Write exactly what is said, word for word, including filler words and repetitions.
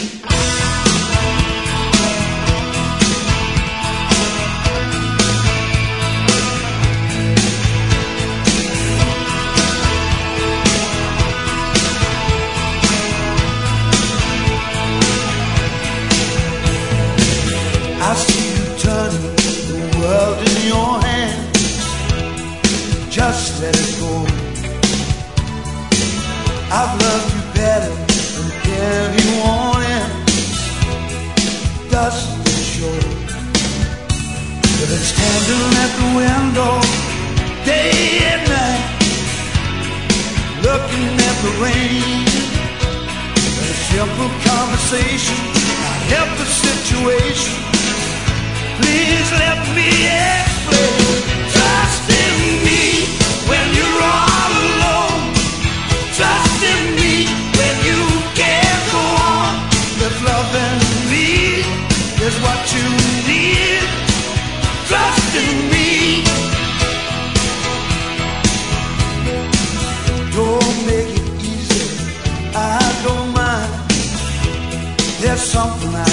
I see you turning the world in your hands. Just let it go. I've loved you better than anyone else. Doesn't it show? But it's standing at the window day and night, looking at the rain. A simple conversation might help the situation. Please let me explain. Trust in me when you're all alone. Trust in me when you can't go on. If loving me is what you need, trust in me. Don't make it easy, I don't mind. There's something I